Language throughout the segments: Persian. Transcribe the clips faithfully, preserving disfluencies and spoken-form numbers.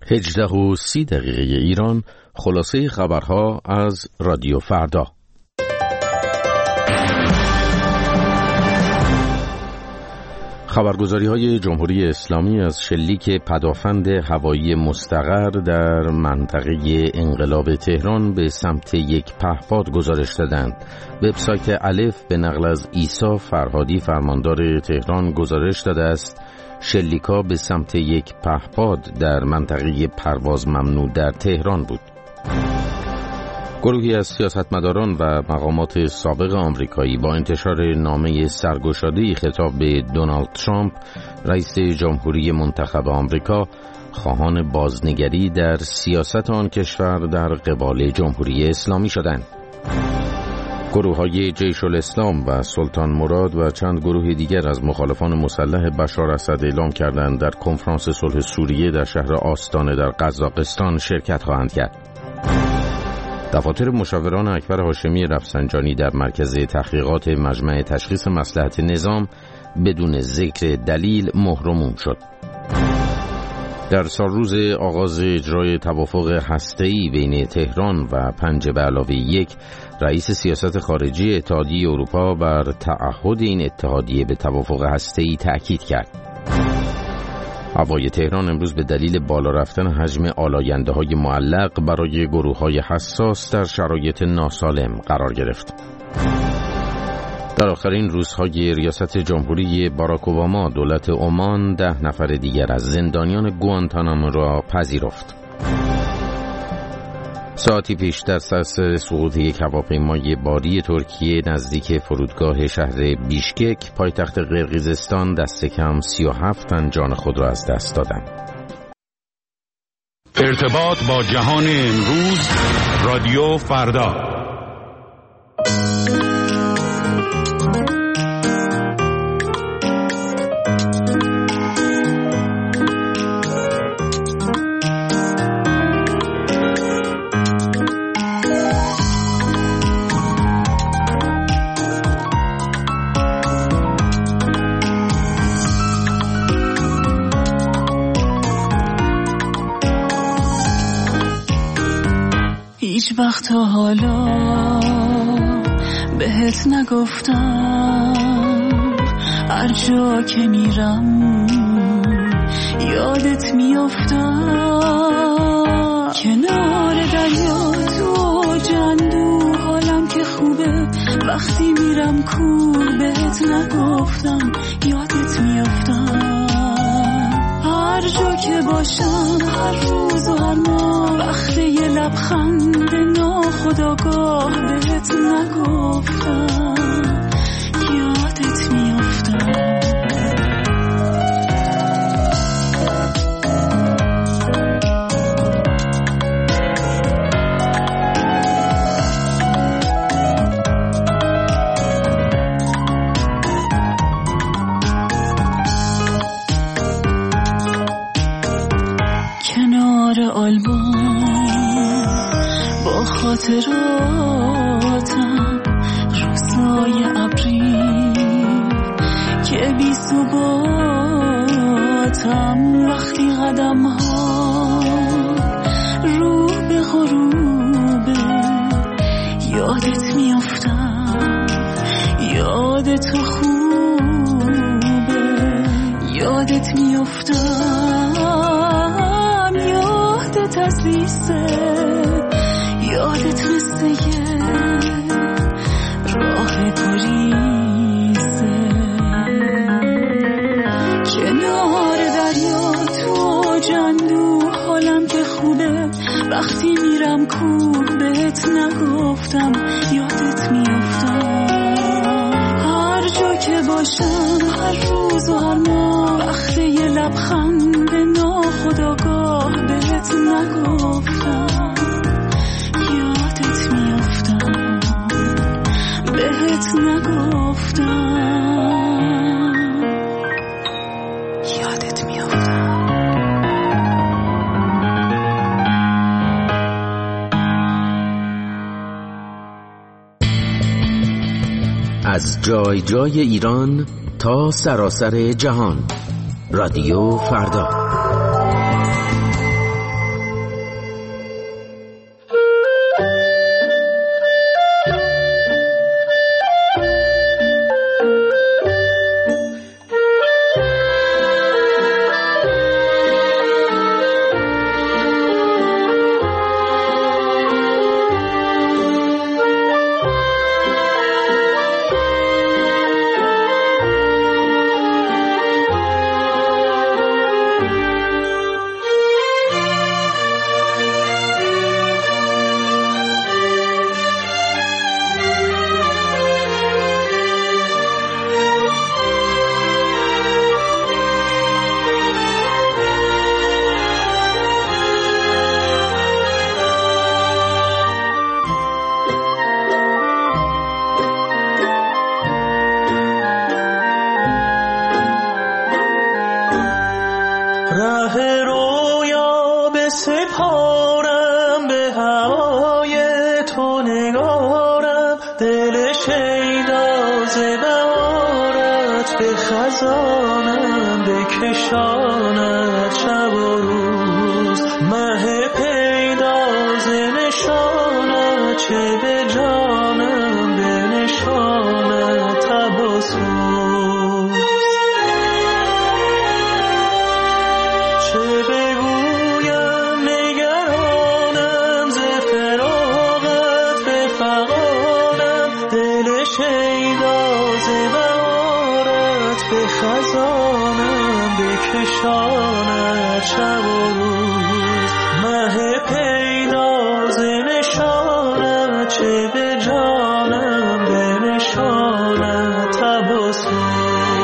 هجده و سی دقیقه ایران، خلاصه خبرها از رادیو فردا. خبرگزاری‌های جمهوری اسلامی از شلیک پدافند هوایی مستقر در منطقه انقلاب تهران به سمت یک پهپاد گزارش دادند. وبسایت الف به نقل از عیسی فرهادی فرماندار تهران گزارش داده است شلیک‌ها به سمت یک پهپاد در منطقه پرواز ممنوع در تهران بود. گروهی از سیاستمداران و مقامات سابق آمریکایی با انتشار نامه سرگشاده‌ای خطاب به دونالد ترامپ رئیس جمهوری منتخب آمریکا خواهان بازنگری در سیاست آن کشور در قبال جمهوری اسلامی شدند. گروه‌های جیش الاسلام و سلطان مراد و چند گروه دیگر از مخالفان مسلح بشار اسد اعلام کردند در کنفرانس صلح سوریه در شهر آستانه در قزاقستان شرکت خواهند کرد. دفاتر مشاوران اکبر هاشمی رفسنجانی در مرکز تحقیقات مجمع تشخیص مصلحت نظام بدون ذکر دلیل مهرموم شد. در سالروز آغاز اجرای توافق هسته‌ای بین تهران و پنج به علاوه یک، رئیس سیاست خارجی اتحادیه اروپا بر تعهد این اتحادیه به توافق هسته‌ای تأکید کرد. هوای تهران امروز به دلیل بالا رفتن حجم آلاینده‌های معلق برای گروه‌های حساس در شرایط ناسالم قرار گرفت. در آخرین روزهای ریاست جمهوری باراک اوباما، دولت عمان ده نفر دیگر از زندانیان گوانتانامو را پذیرفت. ساعتی پیش در سر سقوط یک هواپیمای باری ترکیه نزدیک فرودگاه شهر بیشکک پایتخت قرقیزستان دست کم سی و هفت تن جان خود را از دست دادند. ارتباط با جهان امروز، رادیو فردا. هیچ وقت تا حالا بهت نگفتم هر جا که میرم یادت میافتم، کنار دریا تو جندو حالم که خوبه، وقتی میرم کور بهت نگفتم یادت میافتم، هر جا که باشم هر روز و هر ماه وقتی یه لبخند ناخودآگاه بهت نگفتم یادت میافتم. کنار آلبوم با خاطراتم روزای ابری که بی ثباتم، وقتی قدم ها رو به غروبه یادت میافتم، یاد تو خوبه یادت میافتم، یادت عزیزه یادت مثل یه راه گریزه، کنار دریا تو جندو حالم که خوبه، وقتی میرم کور بهت نگفتم یادت میافتم، هر جا که باشم هر روز و هر ماه وقتی یه لبخند ناخودآگاه بهت نگفتم یادت میافتم، بهت نگفتم یادت میافتم. از جای جای ایران تا سراسر جهان، رادیو فردا. خزانم بکشاند شب و روز، مه پیداز نشاند چه به جانم بنشاند تب و سوز. چه بگویم نگرانم ز فراغت به فغانم، دل شیدا ز بهارت به خزانم بکشاند شب و روز، مه پیداز نشاند چه به جانم بنشاند تب و سوز.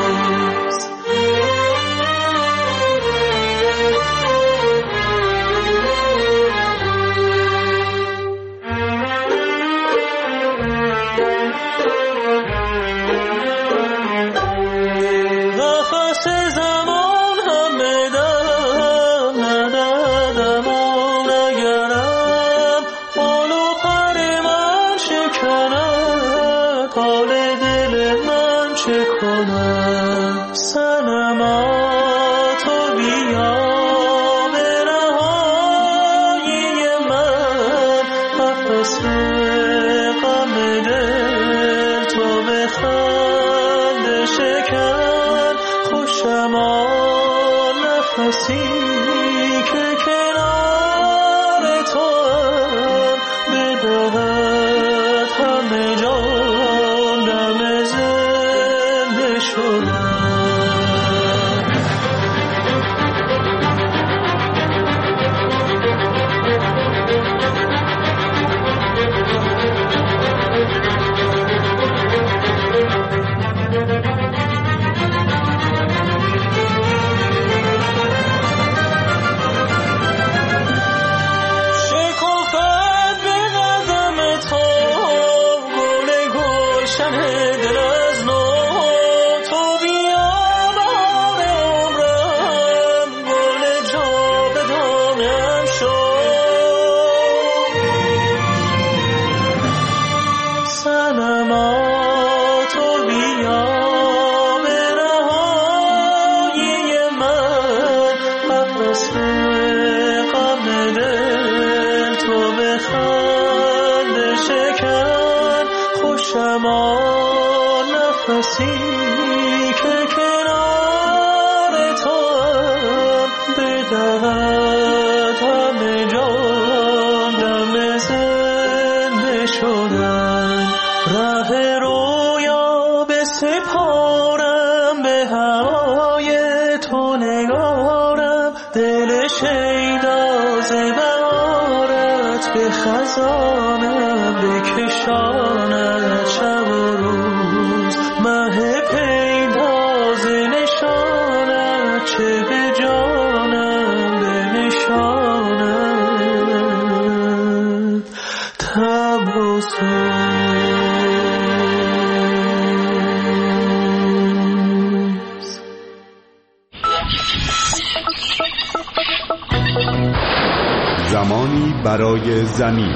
زمانی برای زمین.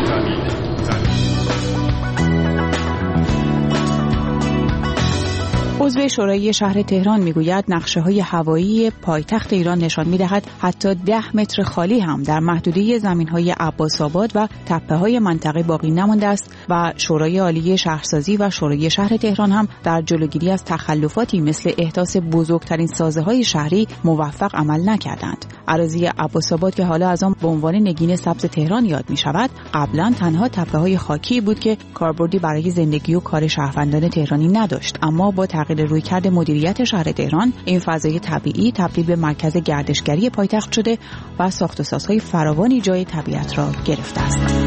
عضو شورای شهر تهران میگوید نقشه‌های هوایی پایتخت ایران نشان می‌دهد حتی ده متر خالی هم در محدوده زمین‌های عباس‌آباد و تپه‌های منطقه باقی نمانده است و شورای عالی شهرسازی و شورای شهر تهران هم در جلوگیری از تخلفاتی مثل احداث بزرگترین سازه‌های شهری موفق عمل نکردند. اراضی عباس‌آباد که حالا از آن به عنوان نگین سبز تهران یاد می‌شود، قبلا تنها تپه‌های خاکی بود که کاربردی برای زندگی و کار شهروندان تهرانی نداشت، اما با تغییر رویکرد مدیریت شهر تهران این فضای طبیعی تبدیل به مرکز گردشگری پایتخت شده و ساخت و سازهای فراوانی جای طبیعت را گرفته است.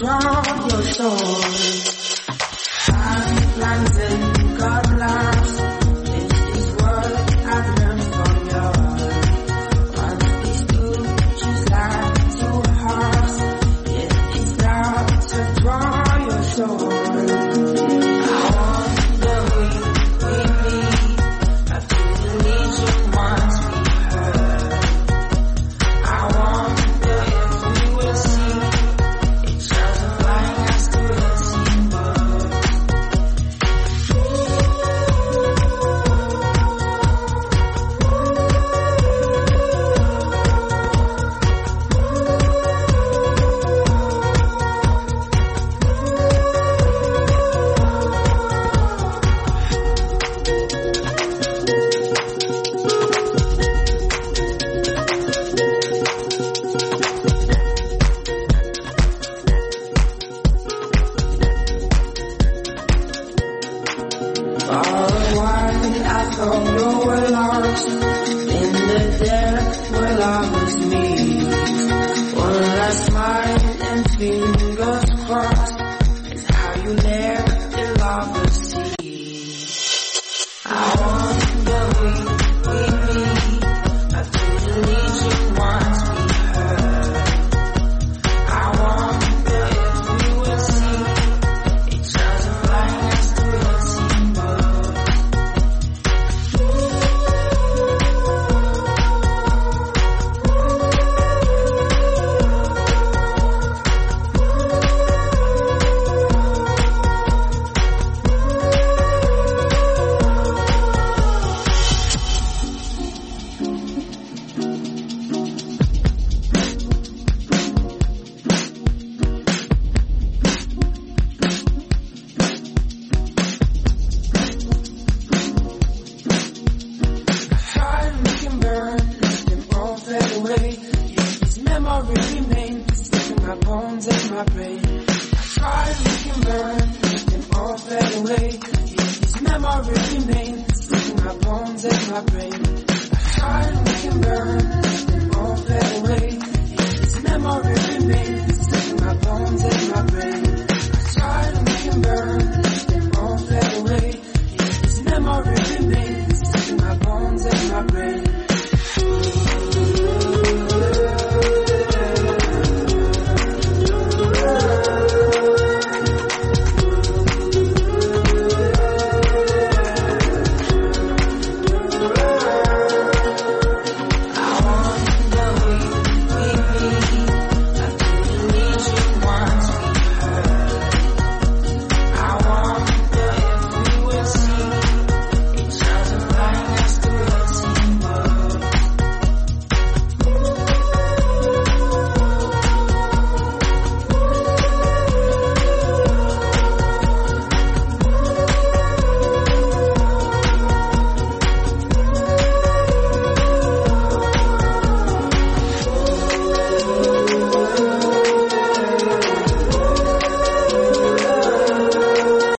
draw your sword. I've plans and got laughs. This is what I've learned from you. Once these two just like two hearts, yeah, it's time to draw your sword. I want the way we meet. I feel the legion once we heard. I want the if we will see each other flying as to the same bird. For a while I thought you were lost in the depth where I was me. One last smile and fingers crossed is how you left the lava sea. I want the way we meet. I feel the legion once we heard. I want the if we will see each other flying as to the same bird. Tried, we can burn, let them all fade away. Yeah, these memories remain, stuck in my bones and my brain. I tried, we can burn, let them all fade away. Yeah, these memories remain, stuck in my bones and my brain. I tried, we can burn, let them all fade away. Yeah, these memories remain,